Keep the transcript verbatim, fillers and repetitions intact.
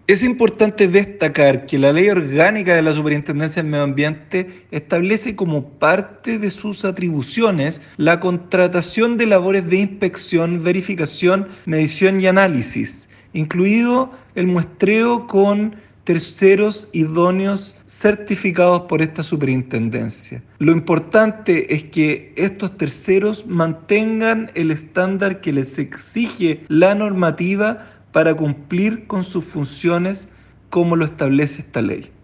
Es importante destacar que la Ley Orgánica de la Superintendencia del Medio Ambiente establece como parte de sus atribuciones la contratación de labores de inspección, verificación, medición y análisis, incluido el muestreo con terceros idóneos certificados por esta superintendencia. Lo importante es que estos terceros mantengan el estándar que les exige la normativa para cumplir con sus funciones como lo establece esta ley.